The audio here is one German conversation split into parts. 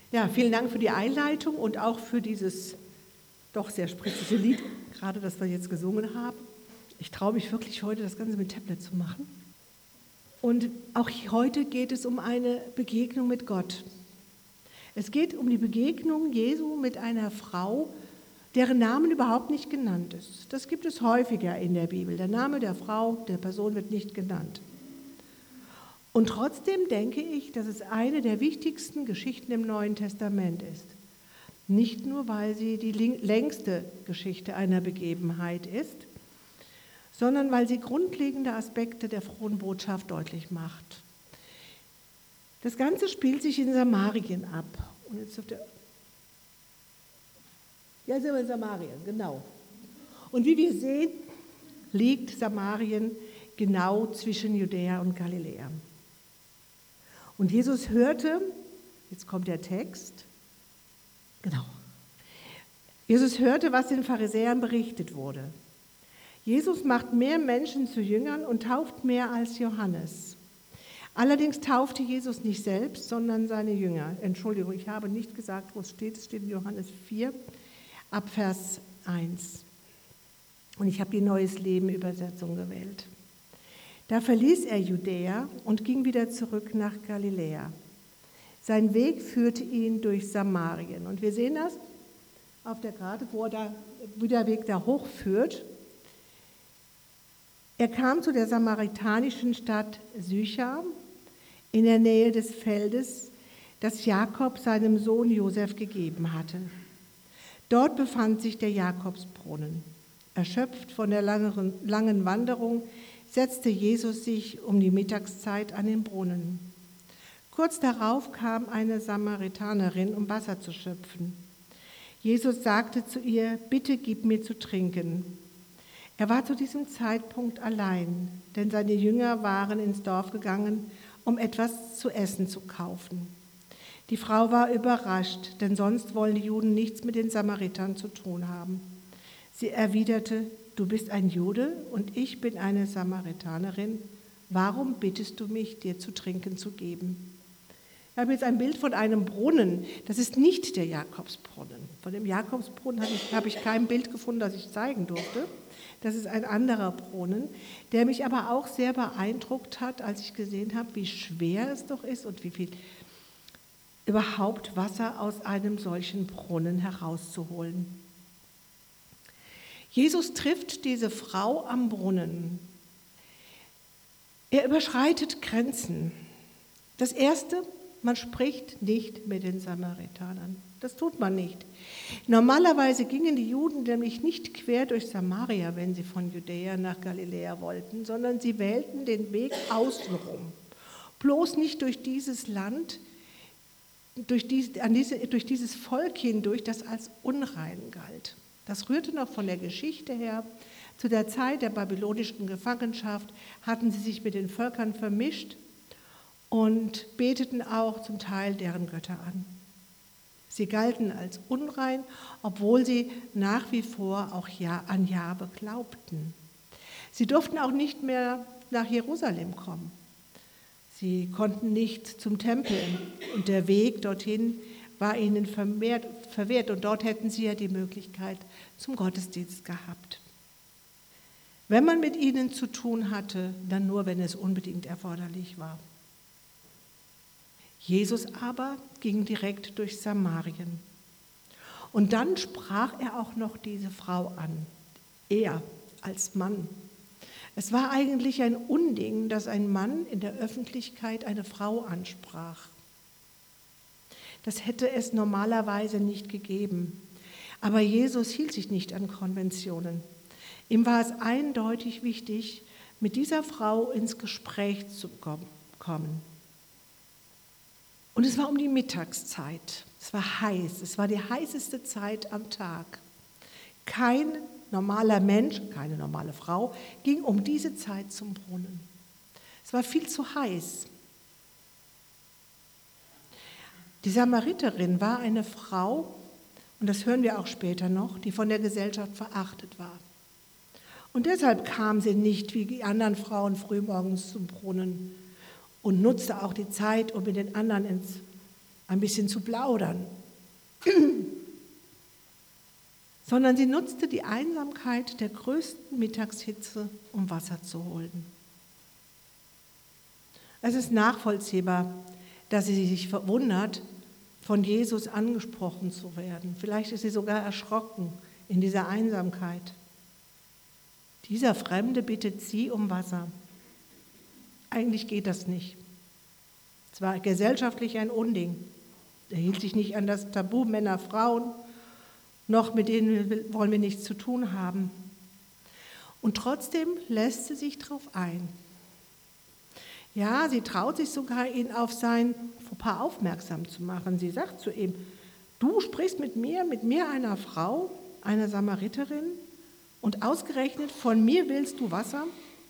Ja, vielen Dank für die Einleitung und auch für dieses doch sehr spritzige Lied, gerade das wir jetzt gesungen haben. Ich traue mich wirklich heute, das Ganze mit Tablet zu machen. Und auch heute geht es um eine Begegnung mit Gott. Es geht um die Begegnung Jesu mit einer Frau, deren Namen überhaupt nicht genannt ist. Das gibt es häufiger in der Bibel. Der Name der Frau, der Person wird nicht genannt. Und trotzdem denke ich, dass es eine der wichtigsten Geschichten im Neuen Testament ist. Nicht nur, weil sie die längste Geschichte einer Begebenheit ist, sondern weil sie grundlegende Aspekte der frohen Botschaft deutlich macht. Das Ganze spielt sich in Samarien ab. Und jetzt sind wir in Samarien, genau. Und wie wir sehen, liegt Samarien genau zwischen Judäa und Galiläa. Und Jesus hörte, jetzt kommt der Text, genau. Jesus hörte, was den Pharisäern berichtet wurde. Jesus macht mehr Menschen zu Jüngern und tauft mehr als Johannes. Allerdings taufte Jesus nicht selbst, sondern seine Jünger. Entschuldigung, ich habe nicht gesagt, wo es steht in Johannes 4, ab Vers 1. Und ich habe die Neues Leben Übersetzung gewählt. Da verließ er Judäa und ging wieder zurück nach Galiläa. Sein Weg führte ihn durch Samarien. Und wir sehen das auf der Karte, wo der Weg da hochführt. Er kam zu der samaritanischen Stadt Sychar in der Nähe des Feldes, das Jakob seinem Sohn Josef gegeben hatte. Dort befand sich der Jakobsbrunnen. Erschöpft von der langen Wanderung setzte Jesus sich um die Mittagszeit an den Brunnen. Kurz darauf kam eine Samaritanerin, um Wasser zu schöpfen. Jesus sagte zu ihr: Bitte gib mir zu trinken. Er war zu diesem Zeitpunkt allein, denn seine Jünger waren ins Dorf gegangen, um etwas zu essen zu kaufen. Die Frau war überrascht, denn sonst wollen die Juden nichts mit den Samaritern zu tun haben. Sie erwiderte: Du bist ein Jude und ich bin eine Samaritanerin. Warum bittest du mich, dir zu trinken zu geben? Ich habe jetzt ein Bild von einem Brunnen. Das ist nicht der Jakobsbrunnen. Von dem Jakobsbrunnen habe ich kein Bild gefunden, das ich zeigen durfte. Das ist ein anderer Brunnen, der mich aber auch sehr beeindruckt hat, als ich gesehen habe, wie schwer es doch ist und wie viel überhaupt Wasser aus einem solchen Brunnen herauszuholen. Jesus trifft diese Frau am Brunnen. Er überschreitet Grenzen. Das Erste: Man spricht nicht mit den Samaritanern. Das tut man nicht. Normalerweise gingen die Juden nämlich nicht quer durch Samaria, wenn sie von Judäa nach Galiläa wollten, sondern sie wählten den Weg außenrum. Bloß nicht durch dieses Land, durch dieses Volk hindurch, das als unrein galt. Das rührte noch von der Geschichte her. Zu der Zeit der babylonischen Gefangenschaft hatten sie sich mit den Völkern vermischt und beteten auch zum Teil deren Götter an. Sie galten als unrein, obwohl sie nach wie vor auch an Jahwe glaubten. Sie durften auch nicht mehr nach Jerusalem kommen. Sie konnten nicht zum Tempel und der Weg dorthin war ihnen verwehrt und dort hätten sie ja die Möglichkeit zum Gottesdienst gehabt. Wenn man mit ihnen zu tun hatte, dann nur, wenn es unbedingt erforderlich war. Jesus aber ging direkt durch Samarien. Und dann sprach er auch noch diese Frau an, er als Mann. Es war eigentlich ein Unding, dass ein Mann in der Öffentlichkeit eine Frau ansprach. Das hätte es normalerweise nicht gegeben. Aber Jesus hielt sich nicht an Konventionen. Ihm war es eindeutig wichtig, mit dieser Frau ins Gespräch zu kommen. Und es war um die Mittagszeit. Es war heiß. Es war die heißeste Zeit am Tag. Kein normaler Mensch, keine normale Frau, ging um diese Zeit zum Brunnen. Es war viel zu heiß. Die Samariterin war eine Frau, und das hören wir auch später noch, die von der Gesellschaft verachtet war. Und deshalb kam sie nicht wie die anderen Frauen frühmorgens zum Brunnen und nutzte auch die Zeit, um mit den anderen ins ein bisschen zu plaudern, sondern sie nutzte die Einsamkeit der größten Mittagshitze, um Wasser zu holen. Es ist nachvollziehbar, dass sie sich verwundert, von Jesus angesprochen zu werden. Vielleicht ist sie sogar erschrocken in dieser Einsamkeit. Dieser Fremde bittet sie um Wasser. Eigentlich geht das nicht. Es war gesellschaftlich ein Unding. Er hielt sich nicht an das Tabu Männer, Frauen, noch mit denen wollen wir nichts zu tun haben. Und trotzdem lässt sie sich darauf ein. Ja, sie traut sich sogar, ihn auf sein Fauxpas aufmerksam zu machen. Sie sagt zu ihm, du sprichst mit mir einer Frau, einer Samariterin, und ausgerechnet von mir willst du Wasser?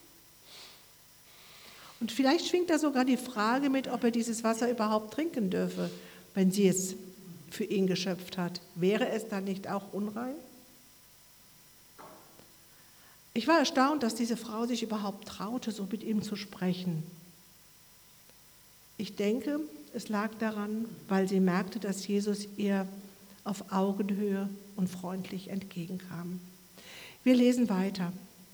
Und vielleicht schwingt da sogar die Frage mit, ob er dieses Wasser überhaupt trinken dürfe, wenn sie es für ihn geschöpft hat. Wäre es dann nicht auch unrein? Ich war erstaunt, dass diese Frau sich überhaupt traute, so mit ihm zu sprechen. Ich denke, es lag daran, weil sie merkte, dass Jesus ihr auf Augenhöhe und freundlich entgegenkam. Wir lesen weiter.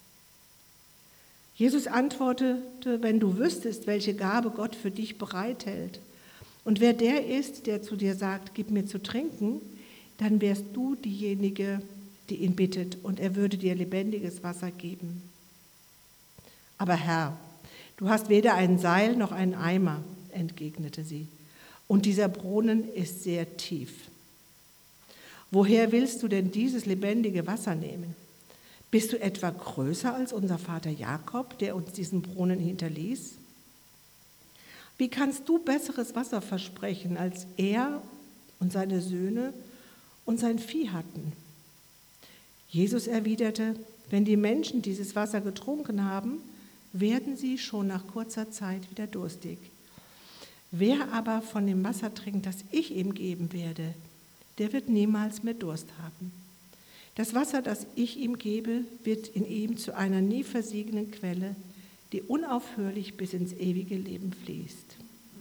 Jesus antwortete, wenn du wüsstest, welche Gabe Gott für dich bereithält und wer der ist, der zu dir sagt, gib mir zu trinken, dann wärst du diejenige, die ihn bittet, und er würde dir lebendiges Wasser geben. Aber Herr, du hast weder ein Seil noch einen Eimer, entgegnete sie, und dieser Brunnen ist sehr tief. Woher willst du denn dieses lebendige Wasser nehmen? Bist du etwa größer als unser Vater Jakob, der uns diesen Brunnen hinterließ? Wie kannst du besseres Wasser versprechen, als er und seine Söhne und sein Vieh hatten? Jesus erwiderte, wenn die Menschen dieses Wasser getrunken haben, werden sie schon nach kurzer Zeit wieder durstig. Wer aber von dem Wasser trinkt, das ich ihm geben werde, der wird niemals mehr Durst haben. Das Wasser, das ich ihm gebe, wird in ihm zu einer nie versiegenden Quelle, die unaufhörlich bis ins ewige Leben fließt.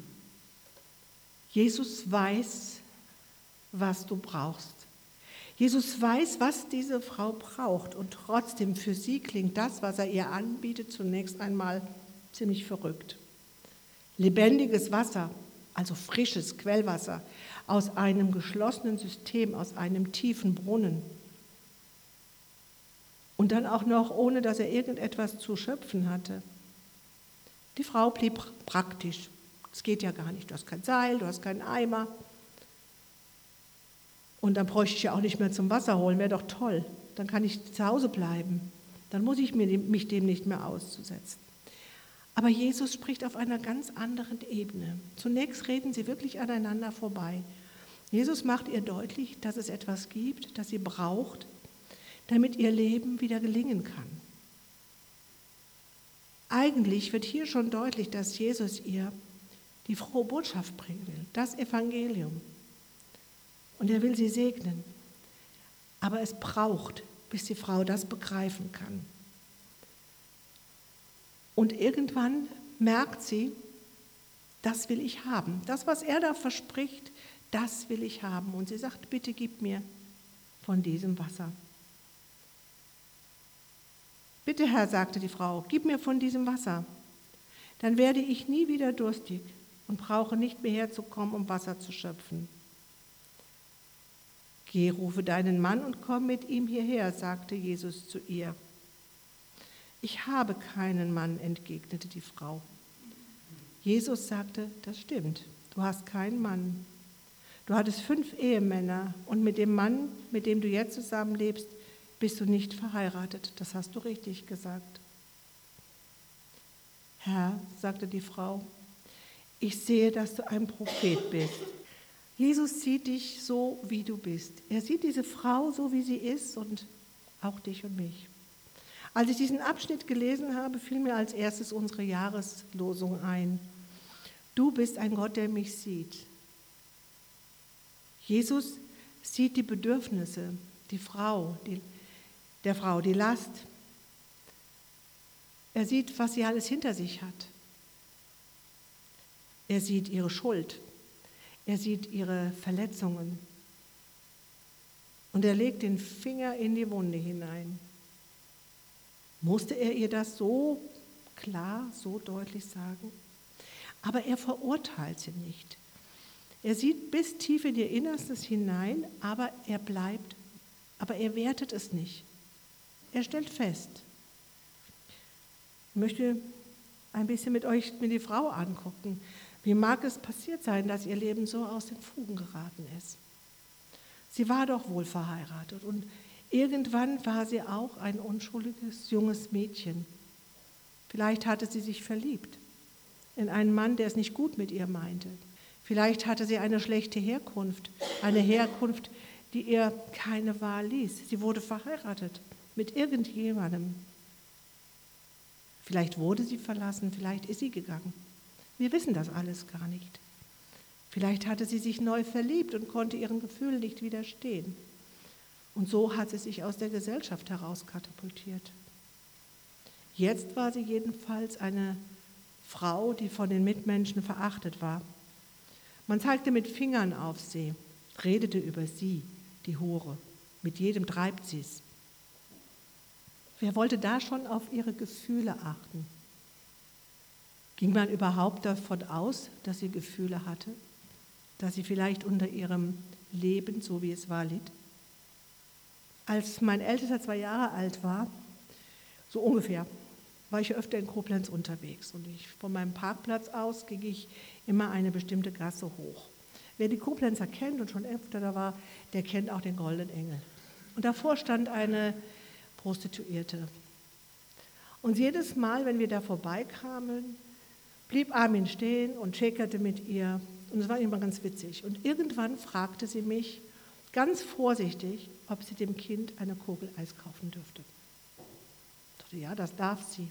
Jesus weiß, was du brauchst. Jesus weiß, was diese Frau braucht, und trotzdem für sie klingt das, was er ihr anbietet, zunächst einmal ziemlich verrückt. Lebendiges Wasser, also frisches Quellwasser, aus einem geschlossenen System, aus einem tiefen Brunnen. Und dann auch noch, ohne dass er irgendetwas zu schöpfen hatte. Die Frau blieb praktisch. Es geht ja gar nicht. Du hast kein Seil, du hast keinen Eimer. Und dann bräuchte ich ja auch nicht mehr zum Wasser holen, wäre doch toll. Dann kann ich zu Hause bleiben. Dann muss ich mich dem nicht mehr auszusetzen. Aber Jesus spricht auf einer ganz anderen Ebene. Zunächst reden sie wirklich aneinander vorbei. Jesus macht ihr deutlich, dass es etwas gibt, das sie braucht, damit ihr Leben wieder gelingen kann. Eigentlich wird hier schon deutlich, dass Jesus ihr die frohe Botschaft bringen will, das Evangelium. Und er will sie segnen. Aber es braucht, bis die Frau das begreifen kann. Und irgendwann merkt sie, das will ich haben. Das, was er da verspricht, das will ich haben. Und sie sagt, bitte gib mir von diesem Wasser. Bitte, Herr, sagte die Frau, gib mir von diesem Wasser. Dann werde ich nie wieder durstig und brauche nicht mehr herzukommen, um Wasser zu schöpfen. Geh, rufe deinen Mann und komm mit ihm hierher, sagte Jesus zu ihr. Ich habe keinen Mann, entgegnete die Frau. Jesus sagte, das stimmt, du hast keinen Mann. Du hattest 5 Ehemänner und mit dem Mann, mit dem du jetzt zusammenlebst, bist du nicht verheiratet. Das hast du richtig gesagt. Herr, sagte die Frau, ich sehe, dass du ein Prophet bist. Jesus sieht dich so, wie du bist. Er sieht diese Frau so, wie sie ist, und auch dich und mich. Als ich diesen Abschnitt gelesen habe, fiel mir als erstes unsere Jahreslosung ein. Du bist ein Gott, der mich sieht. Jesus sieht die Bedürfnisse, der Frau, die Last. Er sieht, was sie alles hinter sich hat. Er sieht ihre Schuld. Er sieht ihre Verletzungen und er legt den Finger in die Wunde hinein. Musste er ihr das so klar, so deutlich sagen? Aber er verurteilt sie nicht. Er sieht bis tief in ihr Innerstes hinein, aber er wertet es nicht. Er stellt fest. Ich möchte ein bisschen mit euch die Frau angucken. Wie mag es passiert sein, dass ihr Leben so aus den Fugen geraten ist? Sie war doch wohl verheiratet und irgendwann war sie auch ein unschuldiges, junges Mädchen. Vielleicht hatte sie sich verliebt in einen Mann, der es nicht gut mit ihr meinte. Vielleicht hatte sie eine schlechte Herkunft, eine Herkunft, die ihr keine Wahl ließ. Sie wurde verheiratet mit irgendjemandem. Vielleicht wurde sie verlassen, vielleicht ist sie gegangen. Wir wissen das alles gar nicht. Vielleicht hatte sie sich neu verliebt und konnte ihren Gefühlen nicht widerstehen. Und so hat sie sich aus der Gesellschaft heraus katapultiert. Jetzt war sie jedenfalls eine Frau, die von den Mitmenschen verachtet war. Man zeigte mit Fingern auf sie, redete über sie, die Hure. Mit jedem treibt sie es. Wer wollte da schon auf ihre Gefühle achten? Ging man überhaupt davon aus, dass sie Gefühle hatte? Dass sie vielleicht unter ihrem Leben, so wie es war, litt? Als mein Ältester 2 Jahre alt war, so ungefähr, war ich öfter in Koblenz unterwegs. Und von meinem Parkplatz aus ging ich immer eine bestimmte Gasse hoch. Wer die Koblenzer kennt und schon öfter da war, der kennt auch den Goldenen Engel. Und davor stand eine Prostituierte. Und jedes Mal, wenn wir da vorbeikamen, blieb Armin stehen und schäkerte mit ihr. Und es war immer ganz witzig. Und irgendwann fragte sie mich ganz vorsichtig, ob sie dem Kind eine Kugel Eis kaufen dürfte. Ich dachte, ja, das darf sie.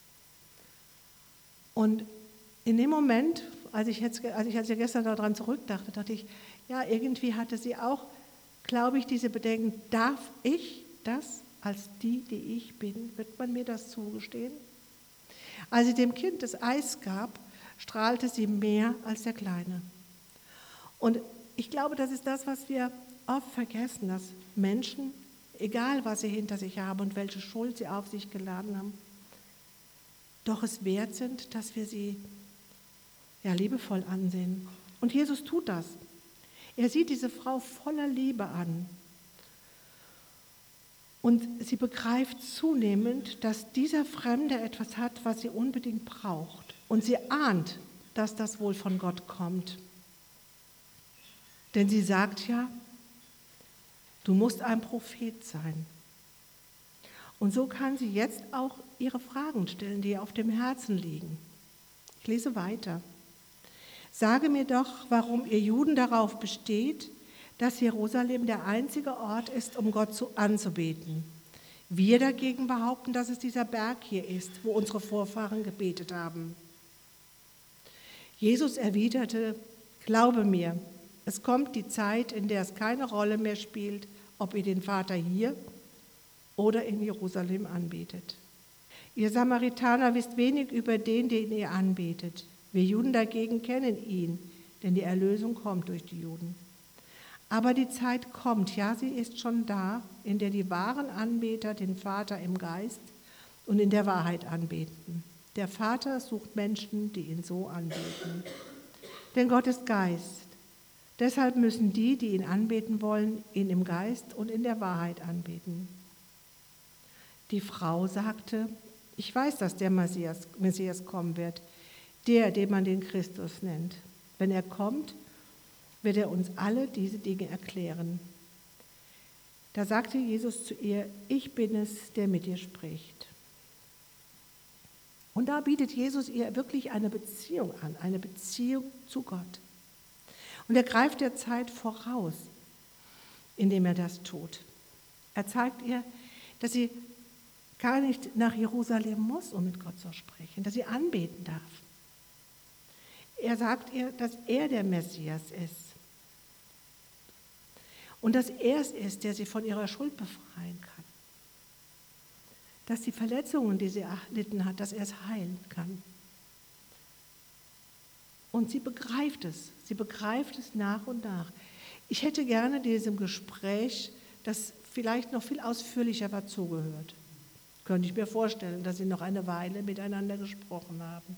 Und in dem Moment, als ich jetzt gestern daran zurückdachte, dachte ich, ja, irgendwie hatte sie auch, glaube ich, diese Bedenken, darf ich das als die ich bin? Wird man mir das zugestehen? Als sie dem Kind das Eis gab, strahlte sie mehr als der Kleine. Und ich glaube, das ist das, was wir oft vergessen, dass Menschen, egal was sie hinter sich haben und welche Schuld sie auf sich geladen haben, doch es wert sind, dass wir sie liebevoll ansehen. Und Jesus tut das. Er sieht diese Frau voller Liebe an. Und sie begreift zunehmend, dass dieser Fremde etwas hat, was sie unbedingt braucht. Und sie ahnt, dass das wohl von Gott kommt. Denn sie sagt ja, du musst ein Prophet sein. Und so kann sie jetzt auch ihre Fragen stellen, die ihr auf dem Herzen liegen. Ich lese weiter. Sage mir doch, warum ihr Juden darauf besteht, dass Jerusalem der einzige Ort ist, um Gott anzubeten. Wir dagegen behaupten, dass es dieser Berg hier ist, wo unsere Vorfahren gebetet haben. Jesus erwiderte, glaube mir, es kommt die Zeit, in der es keine Rolle mehr spielt, ob ihr den Vater hier oder in Jerusalem anbetet. Ihr Samaritaner wisst wenig über den ihr anbetet. Wir Juden dagegen kennen ihn, denn die Erlösung kommt durch die Juden. Aber die Zeit kommt, ja, sie ist schon da, in der die wahren Anbeter den Vater im Geist und in der Wahrheit anbeten. Der Vater sucht Menschen, die ihn so anbeten. Denn Gott ist Geist. Deshalb müssen die ihn anbeten wollen, ihn im Geist und in der Wahrheit anbeten. Die Frau sagte, ich weiß, dass der Messias kommen wird, der, den man den Christus nennt. Wenn er kommt, wird er uns alle diese Dinge erklären. Da sagte Jesus zu ihr, ich bin es, der mit dir spricht. Und da bietet Jesus ihr wirklich eine Beziehung an, eine Beziehung zu Gott. Und er greift der Zeit voraus, indem er das tut. Er zeigt ihr, dass sie gar nicht nach Jerusalem muss, um mit Gott zu sprechen, dass sie anbeten darf. Er sagt ihr, dass er der Messias ist. Und dass er es ist, der sie von ihrer Schuld befreien kann. Dass die Verletzungen, die sie erlitten hat, dass er es heilen kann. Und sie begreift es. Sie begreift es nach und nach. Ich hätte gerne diesem Gespräch, das vielleicht noch viel ausführlicher war, zugehört. Könnte ich mir vorstellen, dass sie noch eine Weile miteinander gesprochen haben.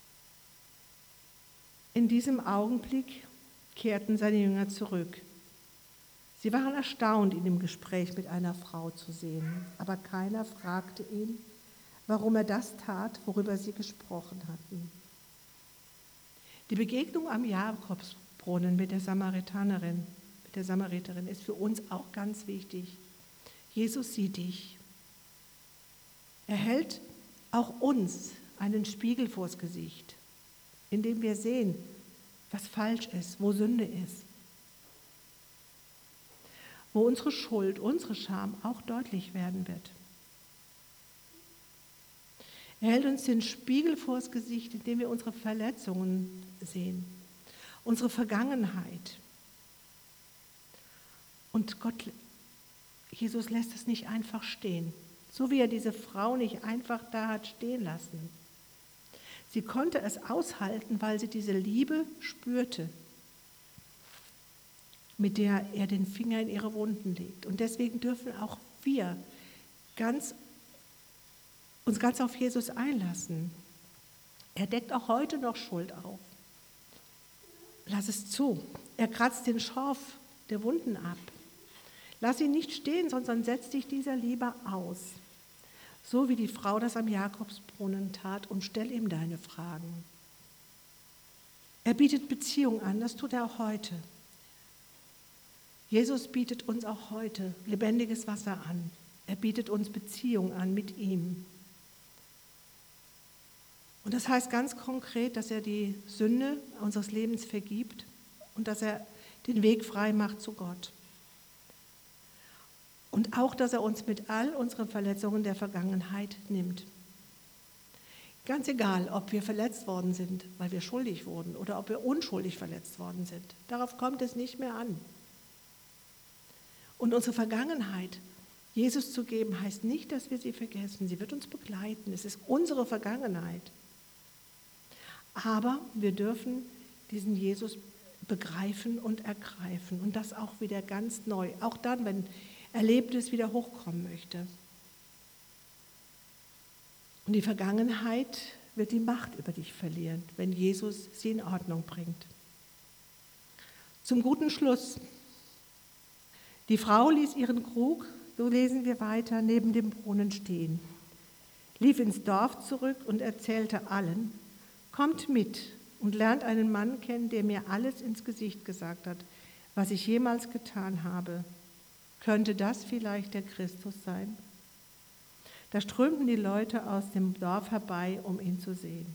In diesem Augenblick kehrten seine Jünger zurück. Sie waren erstaunt, ihn im Gespräch mit einer Frau zu sehen, aber keiner fragte ihn, warum er das tat, worüber sie gesprochen hatten. Die Begegnung am Jakobsbrunnen mit der Samariterin ist für uns auch ganz wichtig. Jesus sieht dich. Er hält auch uns einen Spiegel vors Gesicht, in dem wir sehen, was falsch ist, wo Sünde ist, wo unsere Schuld, unsere Scham auch deutlich werden wird. Er hält uns den Spiegel vors Gesicht, in dem wir unsere Verletzungen sehen, unsere Vergangenheit. Und Jesus lässt es nicht einfach stehen, so wie er diese Frau nicht einfach da hat stehen lassen. Sie konnte es aushalten, weil sie diese Liebe spürte, mit der er den Finger in ihre Wunden legt. Und deswegen dürfen auch wir uns ganz auf Jesus einlassen. Er deckt auch heute noch Schuld auf. Lass es zu. Er kratzt den Schorf der Wunden ab. Lass ihn nicht stehen, sondern setz dich dieser Liebe aus. So wie die Frau das am Jakobsbrunnen tat, und stell ihm deine Fragen. Er bietet Beziehung an, das tut er auch heute. Jesus bietet uns auch heute lebendiges Wasser an. Er bietet uns Beziehung an mit ihm. Und das heißt ganz konkret, dass er die Sünde unseres Lebens vergibt und dass er den Weg frei macht zu Gott. Und auch, dass er uns mit all unseren Verletzungen der Vergangenheit nimmt. Ganz egal, ob wir verletzt worden sind, weil wir schuldig wurden, oder ob wir unschuldig verletzt worden sind. Darauf kommt es nicht mehr an. Und unsere Vergangenheit Jesus zu geben, heißt nicht, dass wir sie vergessen. Sie wird uns begleiten. Es ist unsere Vergangenheit. Aber wir dürfen diesen Jesus begreifen und ergreifen. Und das auch wieder ganz neu. Auch dann, wenn Erlebtes wieder hochkommen möchte. Und die Vergangenheit wird die Macht über dich verlieren, wenn Jesus sie in Ordnung bringt. Zum guten Schluss. Die Frau ließ ihren Krug, so lesen wir weiter, neben dem Brunnen stehen, lief ins Dorf zurück und erzählte allen: Kommt mit und lernt einen Mann kennen, der mir alles ins Gesicht gesagt hat, was ich jemals getan habe. Könnte das vielleicht der Christus sein? Da strömten die Leute aus dem Dorf herbei, um ihn zu sehen.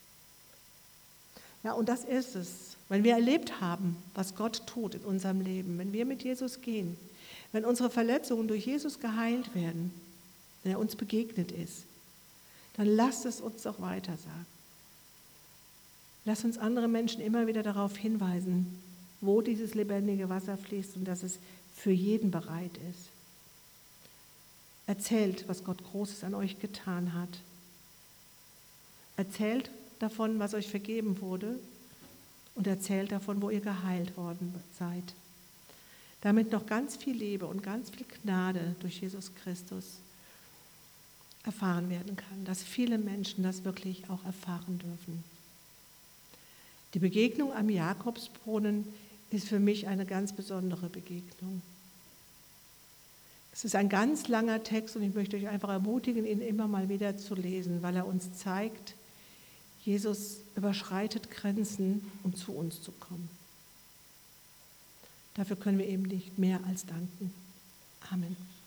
Ja, und das ist es. Wenn wir erlebt haben, was Gott tut in unserem Leben, wenn wir mit Jesus gehen, wenn unsere Verletzungen durch Jesus geheilt werden, wenn er uns begegnet ist, dann lasst es uns auch weiter sagen. Lass uns andere Menschen immer wieder darauf hinweisen, wo dieses lebendige Wasser fließt und dass es für jeden bereit ist. Erzählt, was Gott Großes an euch getan hat. Erzählt davon, was euch vergeben wurde, und erzählt davon, wo ihr geheilt worden seid. Damit noch ganz viel Liebe und ganz viel Gnade durch Jesus Christus erfahren werden kann, dass viele Menschen das wirklich auch erfahren dürfen. Die Begegnung am Jakobsbrunnen ist für mich eine ganz besondere Begegnung. Es ist ein ganz langer Text und ich möchte euch einfach ermutigen, ihn immer mal wieder zu lesen, weil er uns zeigt, Jesus überschreitet Grenzen, um zu uns zu kommen. Dafür können wir ihm nicht mehr als danken. Amen.